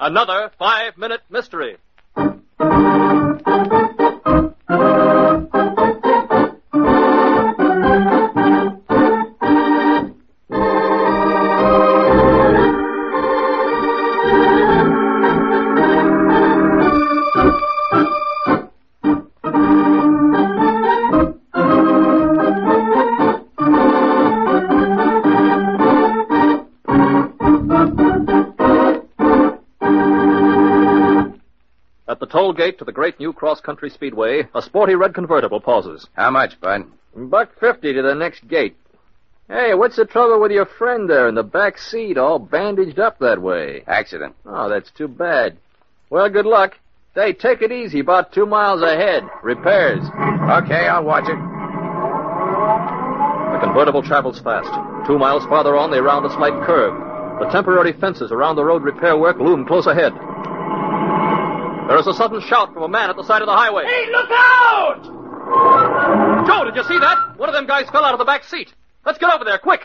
another 5-Minute Mystery. At the toll gate to the great new cross-country speedway, a sporty red convertible pauses. How much, Bud? $1.50 to the next gate. Hey, what's the trouble with your friend there in the back seat, all bandaged up that way? Accident. Oh, that's too bad. Well, good luck. Hey, take it easy, about 2 miles ahead. Repairs. Okay, I'll watch it. The convertible travels fast. 2 miles farther on, they round a slight curve. The temporary fences around the road repair work loom close ahead. There is a sudden shout from a man at the side of the highway. Hey, look out! Joe, did you see that? One of them guys fell out of the back seat. Let's get over there, quick.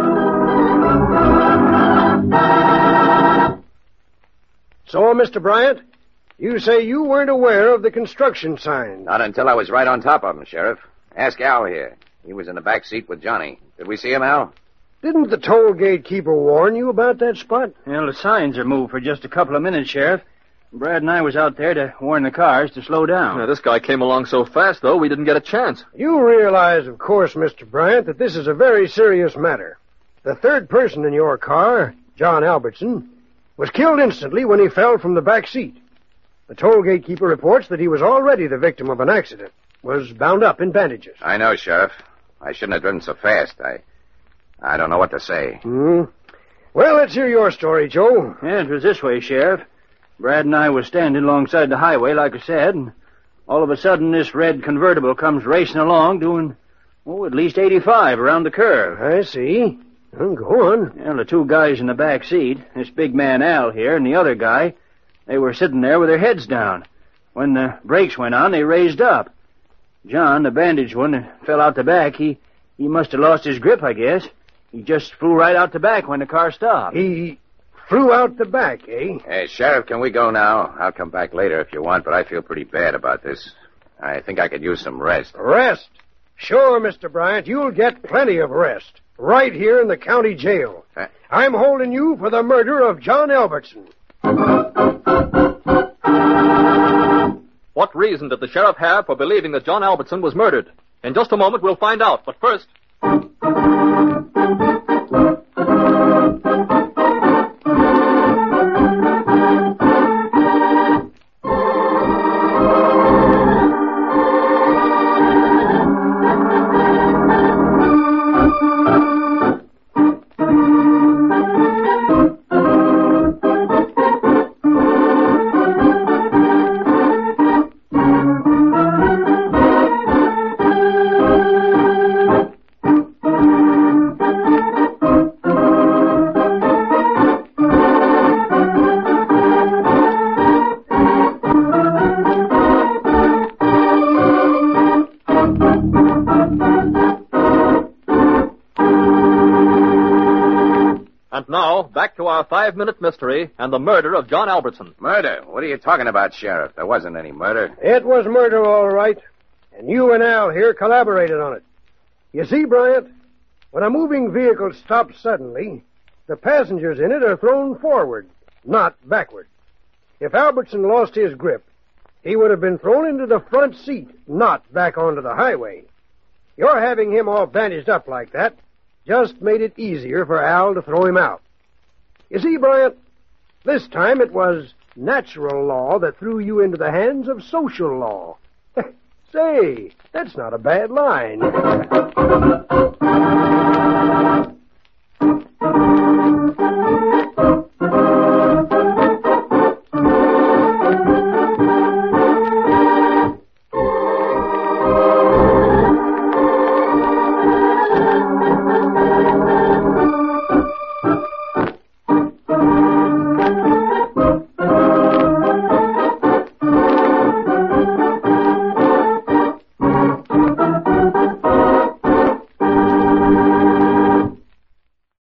So, Mr. Bryant, you say you weren't aware of the construction sign. Not until I was right on top of him, Sheriff. Ask Al here. He was in the back seat with Johnny. Did we see him, Al? Didn't the toll gate keeper warn you about that spot? Well, the signs are moved for just a couple of minutes, Sheriff. Brad and I was out there to warn the cars to slow down. This guy came along so fast, though, we didn't get a chance. You realize, of course, Mr. Bryant, that this is a very serious matter. The third person in your car, John Albertson, was killed instantly when he fell from the back seat. The toll gate keeper reports that he was already the victim of an accident, was bound up in bandages. I know, Sheriff. I shouldn't have driven so fast. I don't know what to say. Well, let's hear your story, Joe. Yeah, it was this way, Sheriff. Brad and I was standing alongside the highway, like I said, and all of a sudden this red convertible comes racing along doing, at least 85 around the curve. I see. Well, go on. Well, the two guys in the back seat, this big man Al here and the other guy, they were sitting there with their heads down. When the brakes went on, they raised up. John, the bandaged one, fell out the back. He must have lost his grip, I guess. He just flew right out the back when the car stopped. He flew out the back, eh? Hey, Sheriff, can we go now? I'll come back later if you want, but I feel pretty bad about this. I think I could use some rest. Rest? Sure, Mr. Bryant. You'll get plenty of rest. Right here in the county jail. I'm holding you for the murder of John Albertson. What reason did the sheriff have for believing that John Albertson was murdered? In just a moment, we'll find out. But first... And now, back to our 5-Minute Mystery and the murder of John Albertson. Murder? What are you talking about, Sheriff? There wasn't any murder. It was murder, all right. And you and Al here collaborated on it. You see, Bryant, when a moving vehicle stops suddenly, the passengers in it are thrown forward, not backward. If Albertson lost his grip, he would have been thrown into the front seat, not back onto the highway. Your having him all bandaged up like that just made it easier for Al to throw him out. You see, Bryant, this time it was natural law that threw you into the hands of social law. Say, that's not a bad line.